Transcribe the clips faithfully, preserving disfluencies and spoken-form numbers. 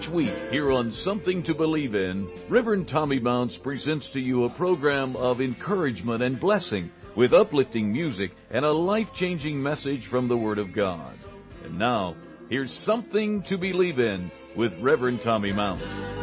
Each week here on Something to Believe In, Reverend Tommy Mounts presents to you a program of encouragement and blessing with uplifting music and a life-changing message from the Word of God. And now, here's Something to Believe In with Reverend Tommy Mounts.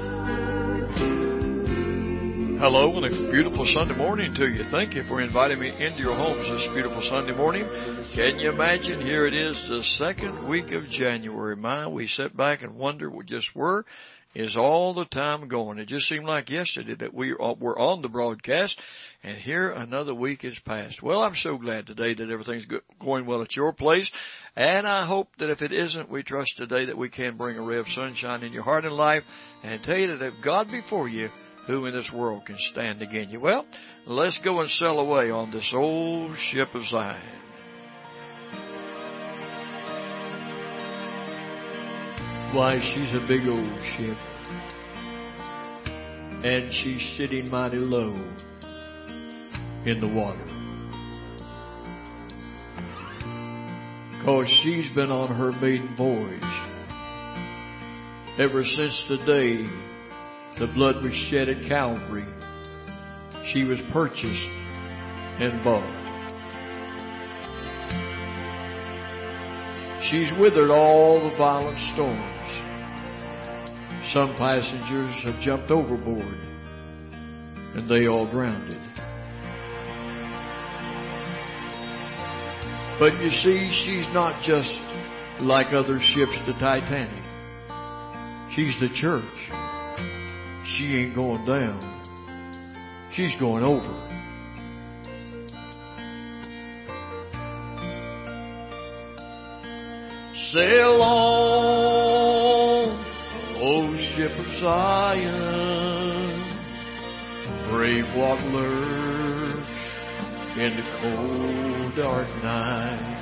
Hello, and a beautiful Sunday morning to you. Thank you for inviting me into your homes this beautiful Sunday morning. Can you imagine? Here it is, the second week of January. My, we sit back and wonder just where is all the time going. It just seemed like yesterday that we were on the broadcast, and here another week has passed. Well, I'm so glad today that everything's going well at your place, and I hope that if it isn't, we trust today that we can bring a ray of sunshine in your heart and life and tell you that if God be for you, who in this world can stand against you? Well, let's go and sail away on this old ship of Zion. Why, she's a big old ship, and she's sitting mighty low in the water, 'cause she's been on her maiden voyage ever since the day the blood was shed at Calvary. She was purchased and bought. She's withered all the violent storms. Some passengers have jumped overboard, and they all drowned. But you see, she's not just like other ships, the Titanic. She's the church. She ain't going down. She's going over. Sail on, O ship of Zion, brave what lurks in the cold dark night.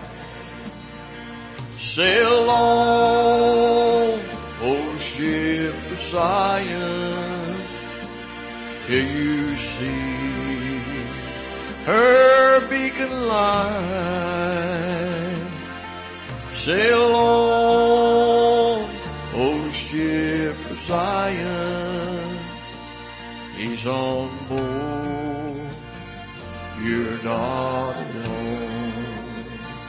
Sail on, O ship of Zion, till you see her beacon light. Sail on, O ship of Zion, he's on board, you're not alone.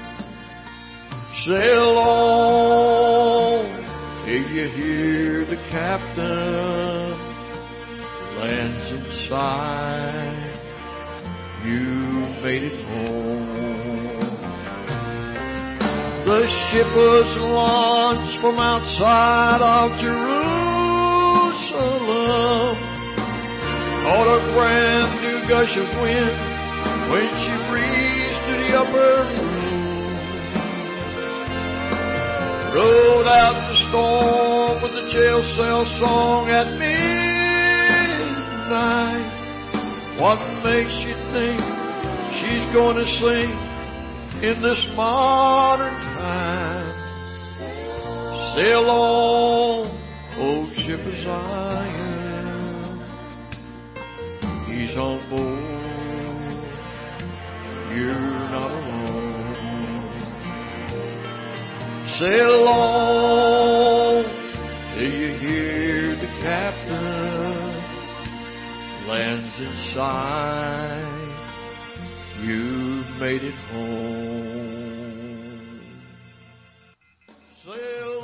Sail on till you hear the captain lands inside, you made it home. The ship was launched from outside of Jerusalem, caught a brand new gush of wind when she breezed to the upper room. Rode out the storm with the jail cell song at midnight. What makes you think she's going to sing in this modern time? Sail on, old ship of Zion, he's on board, you're not alone. Sail on till you hear the captain lands inside, you've made it home. Sail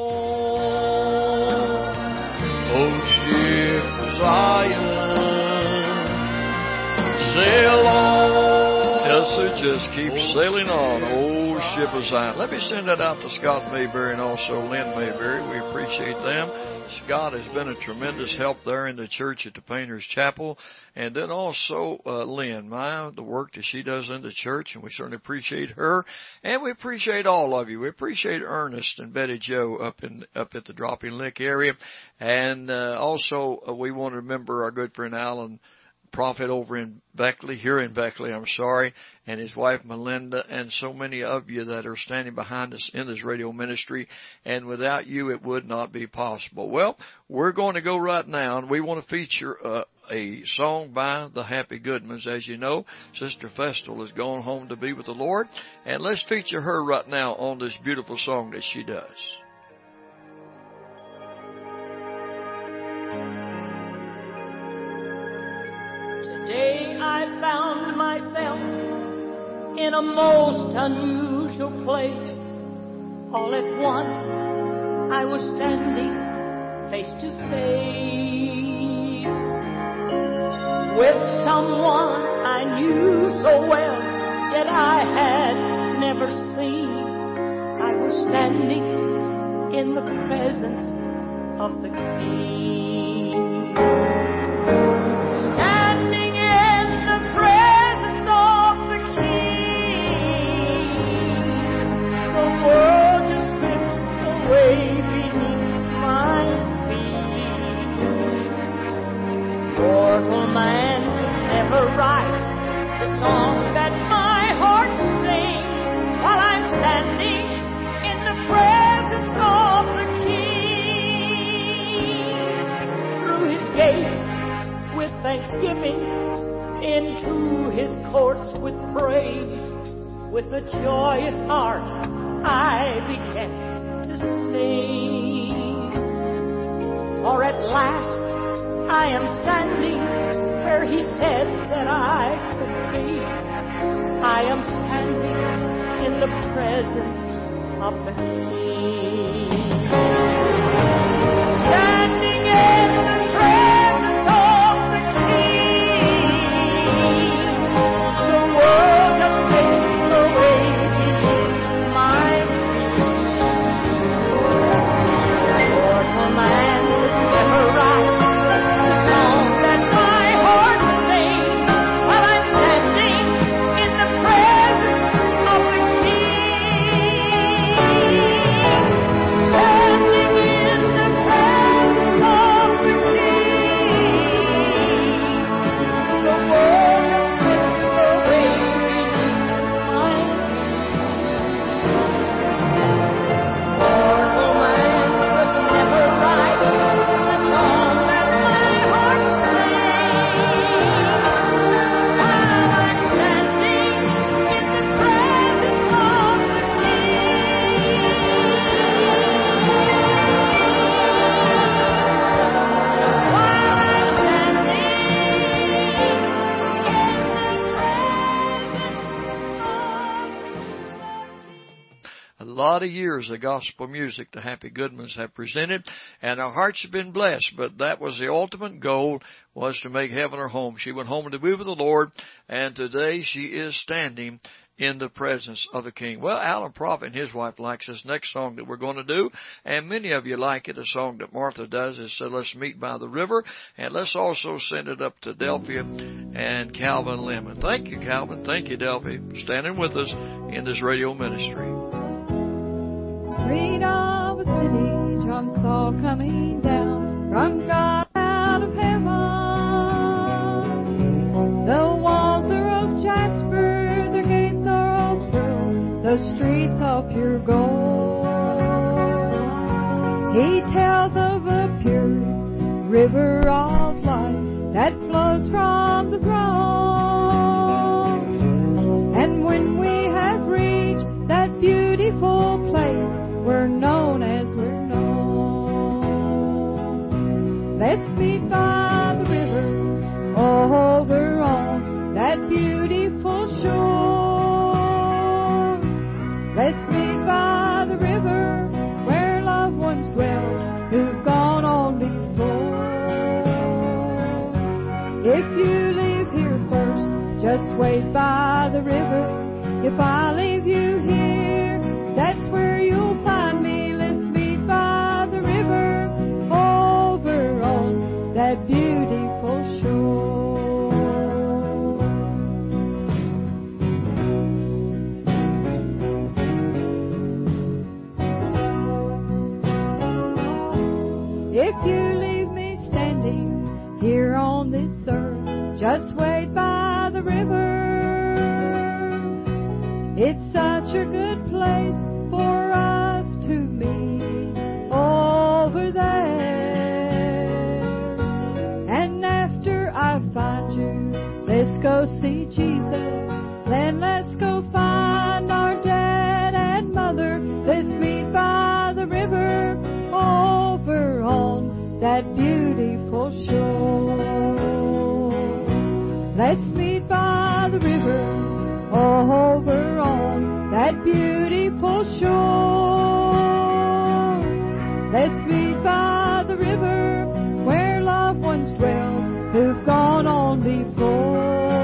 on, O ship of Zion, sail on. Yes, sir, just keep sailing on, old ship of Zion. Let me send that out to Scott Mayberry and also Lynn Mayberry. We appreciate them. Scott has been a tremendous help there in the church at the Painters Chapel. And then also uh, Lynn, my, the work that she does in the church, and we certainly appreciate her. And we appreciate all of you. We appreciate Ernest and Betty Joe up in up at the Dropping Lick area. And uh, also uh, we want to remember our good friend Alan Prophet over in Beckley, here in Beckley, I'm sorry, and his wife Melinda, and so many of you that are standing behind us in this radio ministry, and without you it would not be possible. Well, we're going to go right now, and we want to feature uh, a song by the Happy Goodmans. As you know, Sister Festal is going home to be with the Lord, and let's feature her right now on this beautiful song that she does. in a most unusual place. All at once I was standing face to face with someone I knew so well, yet I had never seen. I was standing in the presence of the King. Standing in the presence of the King, the world just slips away beneath my feet. Mortal man could never write the song that my heart sings while I'm standing in the presence of the King. Through his gates with thanksgiving, into his courts with praise, with a joyous heart I began to sing. For at last I am standing where he said that I could be. I am standing in the presence of the King. Standing in the presence of the King, the world has slipped away beneath my feet. Mortal man could never write the song that my heart sings while I'm standing in the presence of the King. Standing in the presence of the King, the world has slipped away beneath my mortal man could never write the song that my heart sings while I'm standing in the presence of the A lot of years of gospel music the Happy Goodmans have presented, and our hearts have been blessed, but that was the ultimate goal, was to make heaven her home. She went home to be with the Lord, and today she is standing in the presence of the King. Well, Alan Prophet and his wife likes this next song that we're going to do, and many of you like it. A song that Martha does is uh, Let's Meet by the River, and let's also send it up to Delphia and Calvin Lemon. Thank you, Calvin. Thank you, Delphia, for standing with us in this radio ministry. Read of a city, John saw coming down from God out of heaven. The walls are of jasper, their gates are of pearl, the streets of pure gold. He tells of a pure river of life that flows from the throne. And when we have reached that beautiful place, we're known as we're known. Let's meet by the river, over on that beautiful shore. Let's meet by the river, where loved ones dwell who've gone on before. If you leave here first, just wait by the river. If I leave you here, that's where you'll find me. Let's meet by the river, over on that beautiful shore. If you leave me standing here on this earth, just wait by the river. It's such a good place for us to meet over there. And after I find you, let's go see Jesus. Then let's go find our dad and mother. Let's meet by the river, over on that beautiful shore. Let's meet by the river, over that beautiful shore. Let's meet by the river where loved ones dwell who've gone on before.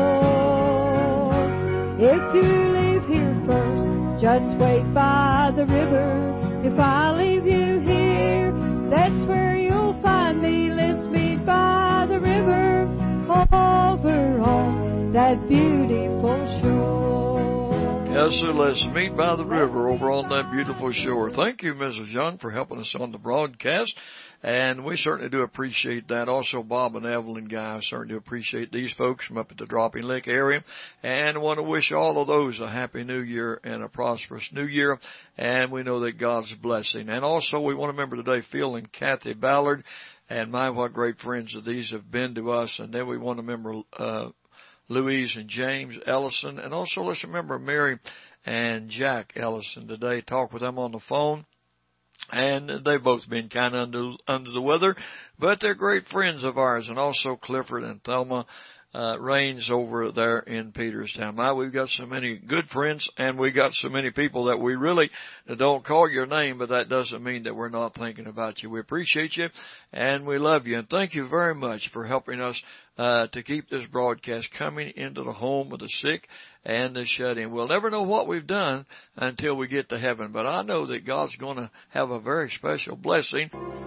If you leave here first, just wait by the river. If I leave you here, that's where you'll find me. Let's meet by the river over on that beautiful shore. Yes, sir. Let's meet by the river over on that beautiful shore. Thank you, Missus Young, for helping us on the broadcast. And we certainly do appreciate that. Also, Bob and Evelyn Guy, I certainly do appreciate these folks from up at the Dropping Lake area. And want to wish all of those a happy new year and a prosperous new year. And we know that God's blessing. And also, we want to remember today Phil and Kathy Ballard. And my, what great friends that these have been to us. And then we want to remember uh Louise and James Ellison. And also, let's remember Mary and Jack Ellison today. Talk with them on the phone. And they've both been kind of under, under the weather, but they're great friends of ours. And also Clifford and Thelma uh, Raines over there in Peterstown. My, we've got so many good friends, and we got so many people that we really don't call your name, but that doesn't mean that we're not thinking about you. We appreciate you, and we love you. And thank you very much for helping us uh to keep this broadcast coming into the home of the sick and the shut-in. We'll never know what we've done until we get to heaven, but I know that God's going to have a very special blessing.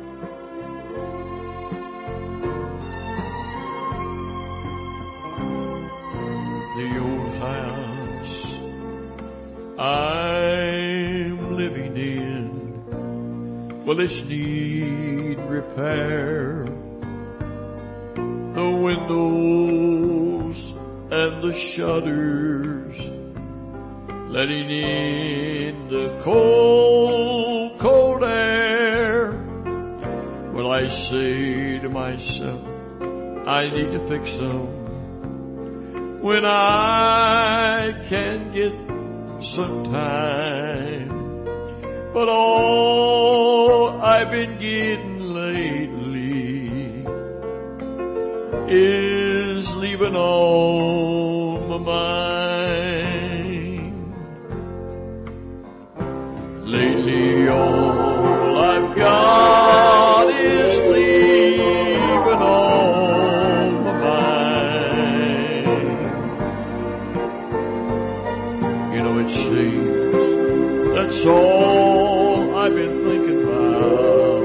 The old house I'm living in, well, it's need repair. The windows and the shutters letting in the cold, cold air. Well, I say to myself, I need to fix them when I can get some time. But all I've been getting lately is leaving on my mind. Lately all I've got is leaving on my mind. You know, it seems that's all I've been thinking about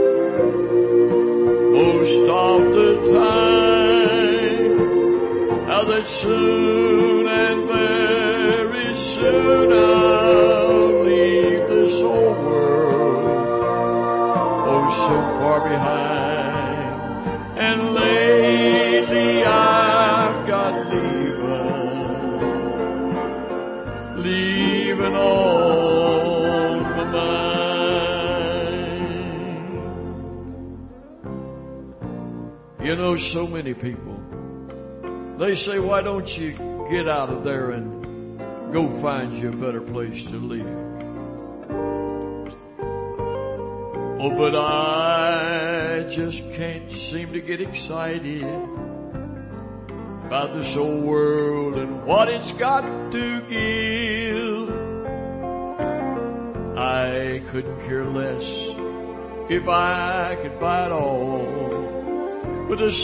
most of the time. How that soon and very soon I'll leave this old world, oh, so far behind. And lately I've got leaving, leaving on my mind. You know, so many people, they say, why don't you get out of there and go find you a better place to live? Oh, but I just can't seem to get excited about this old world and what it's got to give. I couldn't care less if I could buy it all with a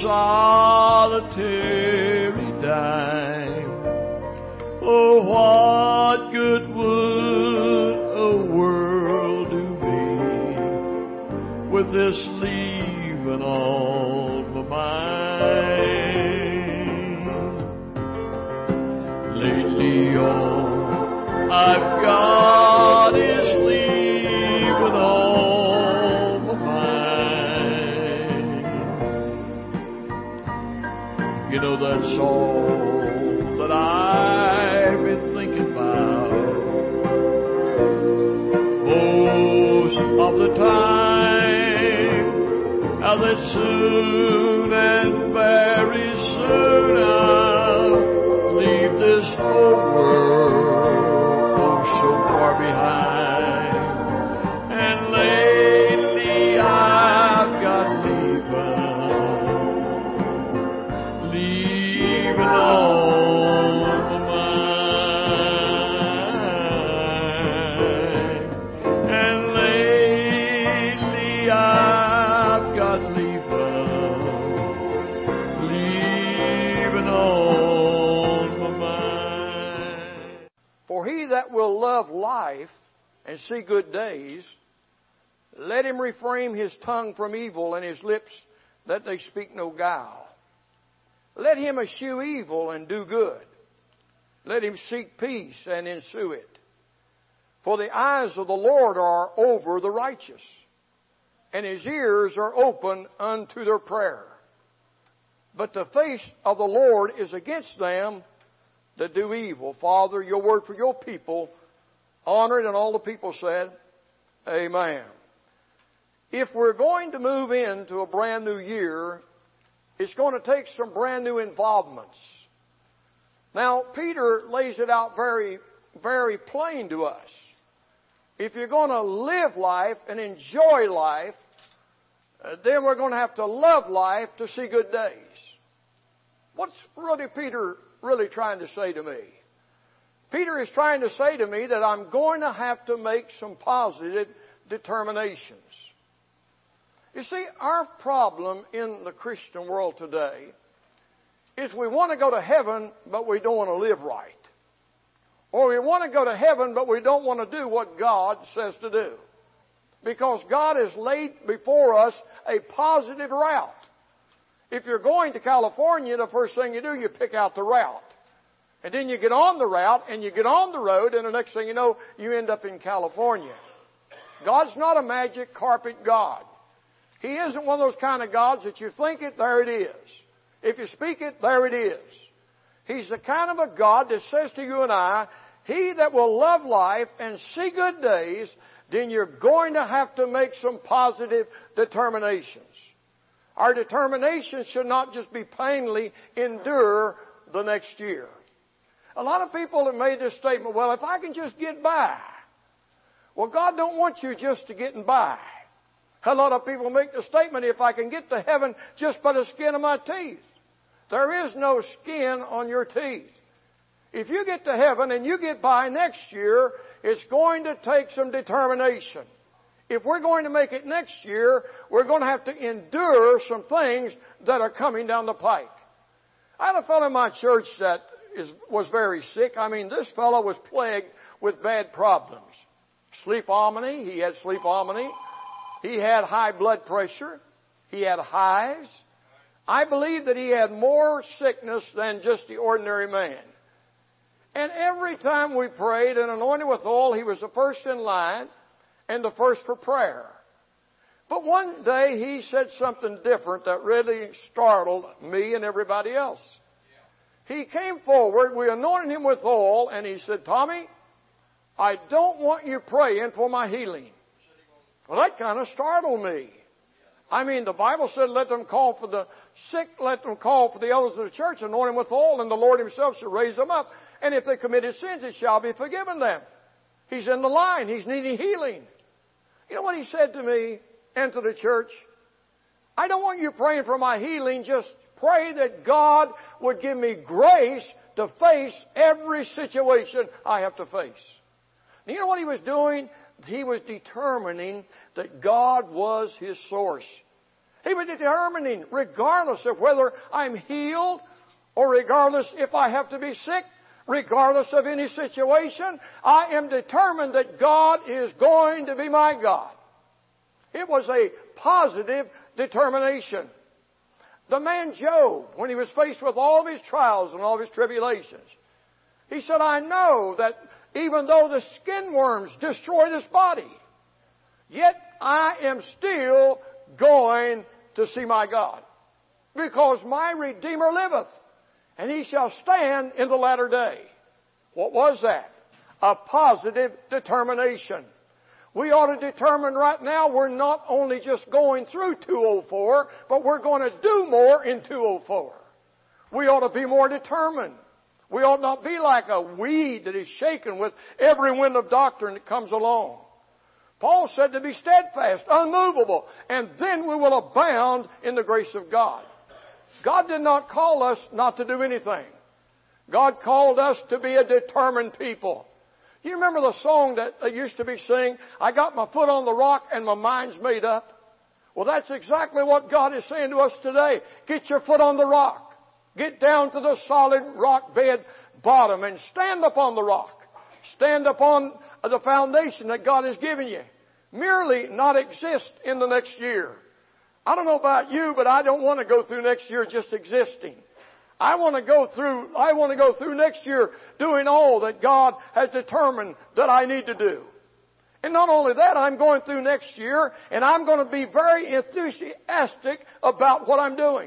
solitary dime. Oh, what good would a world do me with this leaving on my mind? Lately all I've got is leaving on my mind. You know, that's all that I've been thinking about most of the time. How that soon and very soon I'll leave this old world, oh, so far behind. And lately I've got leaving, leaving on my mind. For he that will love life and see good days, let him refrain his tongue from evil and his lips that they speak no guile. Let him eschew evil and do good. Let him seek peace and ensue it. For the eyes of the Lord are over the righteous, and his ears are open unto their prayer. But the face of the Lord is against them that do evil. Father, your word for your people, honor it, and all the people said, amen. If we're going to move into a brand new year, it's going to take some brand new involvements. Now, Peter lays it out very, very plain to us. If you're going to live life and enjoy life, uh, then we're going to have to love life to see good days. What's really Peter really trying to say to me? Peter is trying to say to me that I'm going to have to make some positive determinations. You see, our problem in the Christian world today is we want to go to heaven, but we don't want to live right. Or we want to go to heaven, but we don't want to do what God says to do. Because God has laid before us a positive route. If you're going to California, the first thing you do, you pick out the route. And then you get on the route, and you get on the road, and the next thing you know, you end up in California. God's not a magic carpet God. He isn't one of those kind of gods that you think it, there it is. If you speak it, there it is. He's the kind of a God that says to you and I, he that will love life and see good days, then you're going to have to make some positive determinations. Our determinations should not just be plainly endure the next year. A lot of people have made this statement, well, if I can just get by. Well, God don't want you just to getting by. A lot of people make the statement, if I can get to heaven just by the skin of my teeth. There is no skin on your teeth. If you get to heaven and you get by next year, it's going to take some determination. If we're going to make it next year, we're going to have to endure some things that are coming down the pike. I had a fellow in my church that is, was very sick. I mean, this fellow was plagued with bad problems. Sleepomany, he had sleepomany. He had high blood pressure. He had highs. I believe that he had more sickness than just the ordinary man. And every time we prayed and anointed with oil, he was the first in line and the first for prayer. But one day he said something different that really startled me and everybody else. He came forward, we anointed him with oil, and he said, Tommy, I don't want you praying for my healing. Well, that kind of startled me. I mean, the Bible said, let them call for the sick, let them call for the elders of the church, anoint them with oil, and the Lord himself shall raise them up. And if they committed sins, it shall be forgiven them. He's in the line. He's needing healing. You know what he said to me and to the church? I don't want you praying for my healing. Just pray that God would give me grace to face every situation I have to face. And you know what he was doing? He was determining that God was his source. He was determining, regardless of whether I'm healed or regardless if I have to be sick, regardless of any situation, I am determined that God is going to be my God. It was a positive determination. The man Job, when he was faced with all of his trials and all of his tribulations, he said, I know that even though the skin worms destroy this body, yet I am still going to see my God. Because my Redeemer liveth, and he shall stand in the latter day. What was that? A positive determination. We ought to determine right now we're not only just going through two oh four, but we're going to do more in two oh four. We ought to be more determined. We ought not be like a weed that is shaken with every wind of doctrine that comes along. Paul said to be steadfast, unmovable, and then we will abound in the grace of God. God did not call us not to do anything. God called us to be a determined people. You remember the song that they used to be singing, I got my foot on the rock and my mind's made up? Well, that's exactly what God is saying to us today. Get your foot on the rock. Get down to the solid rock bed bottom and stand upon the rock. Stand upon the foundation that God has given you. Merely not exist in the next year. I don't know about you, but I don't want to go through next year just existing. I want to go through, I want to go through next year doing all that God has determined that I need to do. And not only that, I'm going through next year and I'm going to be very enthusiastic about what I'm doing.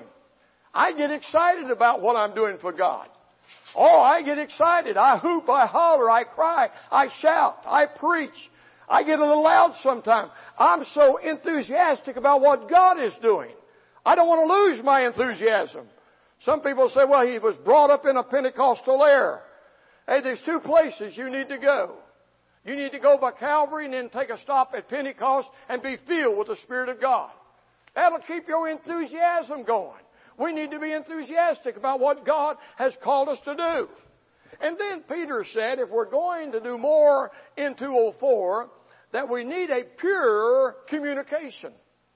I get excited about what I'm doing for God. Oh, I get excited. I hoop, I holler, I cry, I shout, I preach. I get a little loud sometimes. I'm so enthusiastic about what God is doing. I don't want to lose my enthusiasm. Some people say, well, he was brought up in a Pentecostal era. Hey, there's two places you need to go. You need to go by Calvary and then take a stop at Pentecost and be filled with the Spirit of God. That'll keep your enthusiasm going. We need to be enthusiastic about what God has called us to do. And then Peter said, if we're going to do more in two oh four, that we need a pure communication.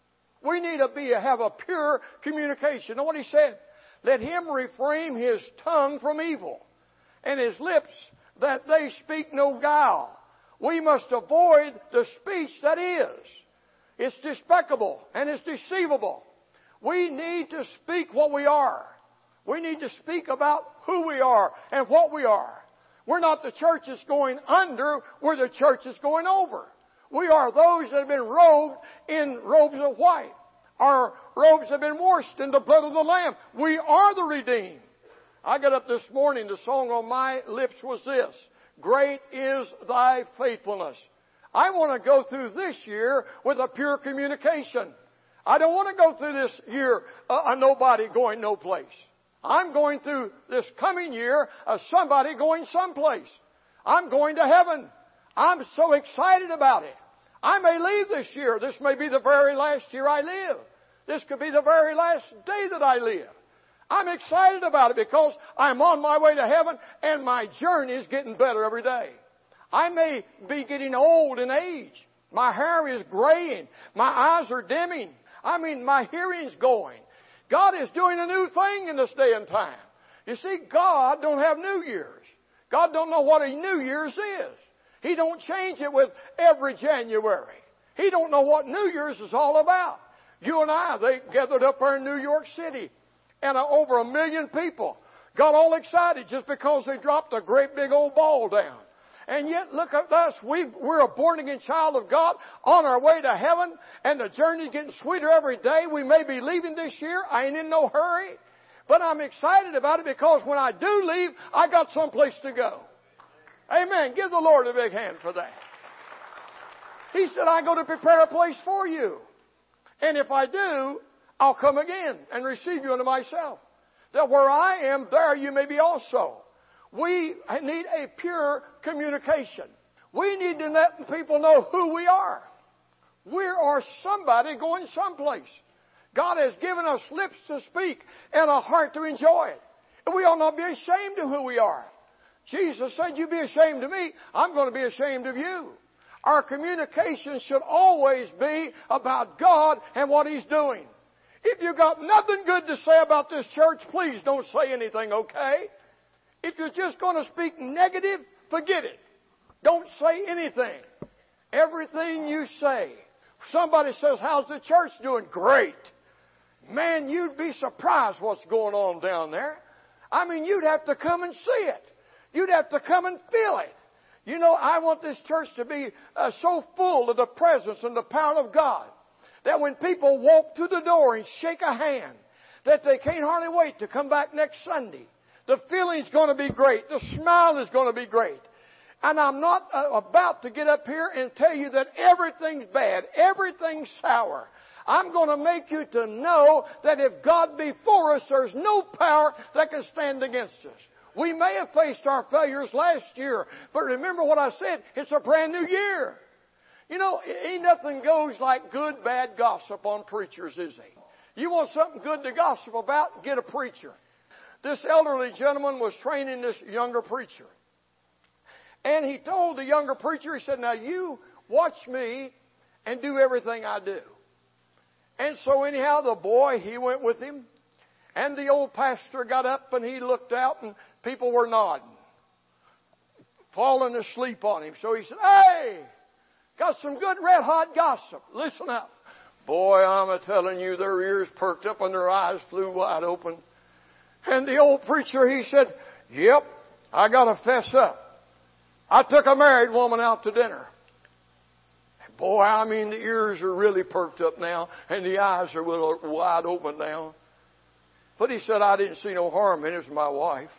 We need to be have a pure communication. Know what he said? Let him refrain his tongue from evil, and his lips that they speak no guile. We must avoid the speech that is. It's despicable and it's deceivable. We need to speak what we are. We need to speak about who we are and what we are. We're not the church that's going under, we're the church that's going over. We are those that have been robed in robes of white. Our robes have been washed in the blood of the Lamb. We are the redeemed. I got up this morning, the song on my lips was this: great is thy faithfulness. I want to go through this year with a pure communication. I don't want to go through this year uh, a nobody going no place. I'm going through this coming year as somebody going someplace. I'm going to heaven. I'm so excited about it. I may leave this year. This may be the very last year I live. This could be the very last day that I live. I'm excited about it because I'm on my way to heaven and my journey is getting better every day. I may be getting old in age. My hair is graying. My eyes are dimming. I mean, my hearing's going. God is doing a new thing in this day and time. You see, God don't have New Year's. God don't know what a New Year's is. He don't change it with every January. He don't know what New Year's is all about. You and I, they gathered up there in New York City, and uh, over a million people got all excited just because they dropped a great big old ball down. And yet, look at us. We, we're a born-again child of God on our way to heaven, and the journey's getting sweeter every day. We may be leaving this year. I ain't in no hurry. But I'm excited about it because when I do leave, I got someplace to go. Amen. Give the Lord a big hand for that. He said, I go to prepare a place for you. And if I do, I'll come again and receive you unto myself, that where I am, there you may be also. We need a pure communication. We need to let people know who we are. We are somebody going someplace. God has given us lips to speak and a heart to enjoy it. And we ought not be ashamed of who we are. Jesus said, you be ashamed of me, I'm going to be ashamed of you. Our communication should always be about God and what He's doing. If you've got nothing good to say about this church, please don't say anything, okay? If you're just going to speak negative, forget it. Don't say anything. Everything you say. Somebody says, how's the church doing? Great. Man, you'd be surprised what's going on down there. I mean, you'd have to come and see it. You'd have to come and feel it. You know, I want this church to be uh, so full of the presence and the power of God that when people walk through the door and shake a hand, that they can't hardly wait to come back next Sunday. The feeling's going to be great. The smile is going to be great. And I'm not uh, about to get up here and tell you that everything's bad, everything's sour. I'm going to make you to know that if God be for us, there's no power that can stand against us. We may have faced our failures last year, but remember what I said, it's a brand new year. You know, ain't nothing goes like good, bad gossip on preachers, is it? You want something good to gossip about, get a preacher. This elderly gentleman was training this younger preacher. And he told the younger preacher, he said, now you watch me and do everything I do. And so anyhow, the boy, he went with him. And the old pastor got up and he looked out and people were nodding. falling asleep on him. So he said, hey, got some good red hot gossip. Listen up. Boy, I'm a telling you, their ears perked up and their eyes flew wide open. And the old preacher, he said, yep, I got to fess up. I took a married woman out to dinner. And boy, I mean, the ears are really perked up now and the eyes are wide open now. But he said, I didn't see no harm in it. It was my wife.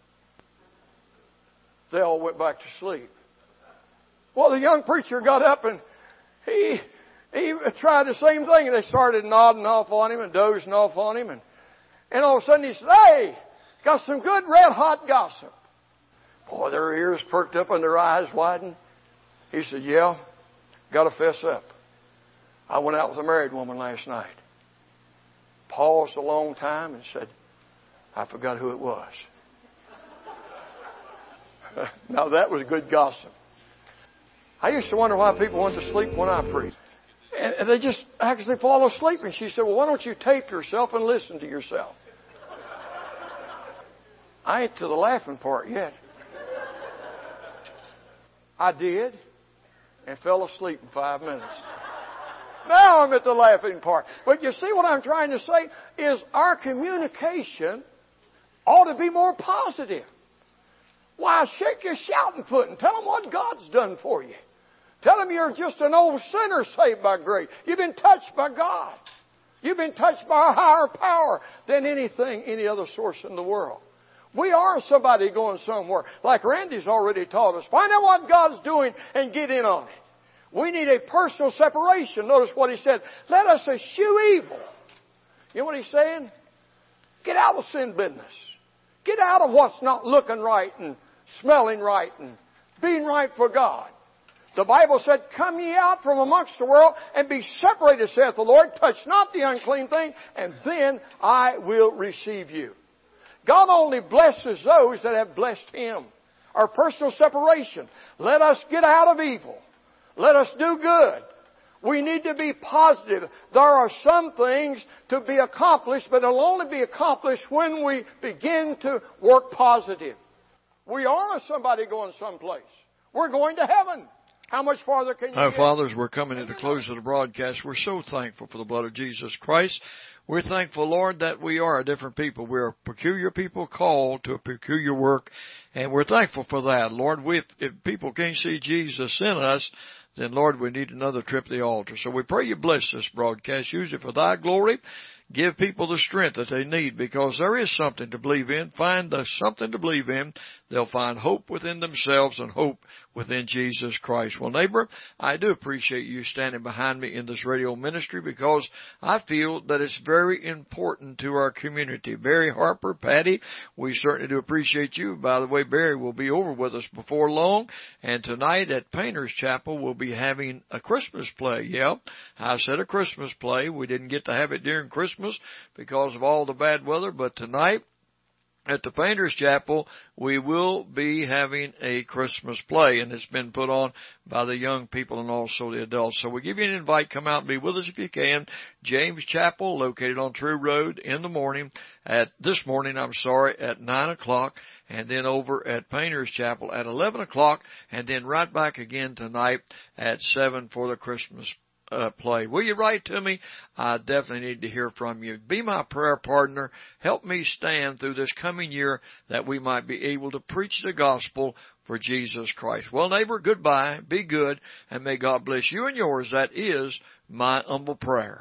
They all went back to sleep. Well, the young preacher got up and he he tried the same thing. And they started nodding off on him and dozing off on him. And, and all of a sudden he said, hey, got some good red hot gossip. Boy, their ears perked up and their eyes widened. He said, yeah, got to fess up. I went out with a married woman last night. Paused a long time and said, I forgot who it was. Now that was good gossip. I used to wonder why people went to sleep when I preached. And they just actually fall asleep. And she said, well, why don't you tape yourself and listen to yourself? I ain't to the laughing part yet. I did and fell asleep in five minutes. Now I'm at the laughing part. But you see what I'm trying to say is our communication ought to be more positive. Why, shake your shouting foot and tell them what God's done for you. Tell them you're just an old sinner saved by grace. You've been touched by God. You've been touched by a higher power than anything, any other source in the world. We are somebody going somewhere. Like Randy's already taught us. Find out what God's doing and get in on it. We need a personal separation. Notice what he said. Let us eschew evil. You know what he's saying? Get out of the sin business. Get out of what's not looking right and smelling right and being right for God. The Bible said, come ye out from amongst the world and be separated, saith the Lord. Touch not the unclean thing, and then I will receive you. God only blesses those that have blessed Him. Our personal separation. Let us get out of evil. Let us do good. We need to be positive. There are some things to be accomplished, but it'll only be accomplished when we begin to work positive. We are somebody going someplace. We're going to heaven. How much farther can you Our get? fathers, we're coming to the close of the broadcast. We're so thankful for the blood of Jesus Christ. We're thankful, Lord, that we are a different people. We're a peculiar people called to a peculiar work, and we're thankful for that. Lord, we, if, if people can't see Jesus in us, then, Lord, we need another trip to the altar. So we pray you bless this broadcast. Use it for thy glory. Give people the strength that they need, because there is something to believe in. Find the something to believe in. They'll find hope within themselves and hope within Jesus Christ. Well, neighbor, I do appreciate you standing behind me in this radio ministry, because I feel that it's very important to our community. Barry Harper, Patty, we certainly do appreciate you. By the way, Barry will be over with us before long, and tonight at Painter's Chapel we'll be having a Christmas play. Yeah, I said a Christmas play. We didn't get to have it during Christmas because of all the bad weather, but tonight at the Painter's Chapel, we will be having a Christmas play, and it's been put on by the young people and also the adults. So we give you an invite. Come out and be with us if you can. James Chapel, located on True Road, in the morning, at this morning, I'm sorry, at nine o'clock, and then over at Painter's Chapel at eleven o'clock, and then right back again tonight at seven for the Christmas Uh, play. Will you write to me? I definitely need to hear from you. Be my prayer partner. Help me stand through this coming year that we might be able to preach the gospel for Jesus Christ. Well, neighbor, goodbye. Be good, and may God bless you and yours. That is my humble prayer.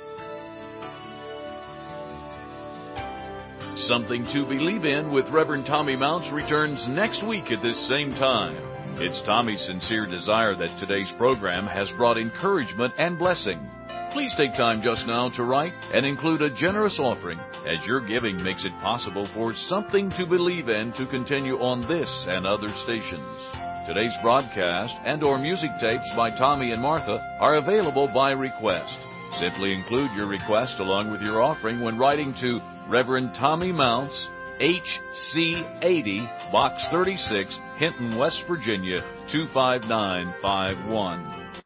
Something to Believe In with Reverend Tommy Mounts returns next week at this same time. It's Tommy's sincere desire that today's program has brought encouragement and blessing. Please take time just now to write and include a generous offering, as your giving makes it possible for Something to Believe In to continue on this and other stations. Today's broadcast and or music tapes by Tommy and Martha are available by request. Simply include your request along with your offering when writing to Reverend Tommy Mounts, H C eighty, Box thirty-six, Hinton, West Virginia, two five nine five one.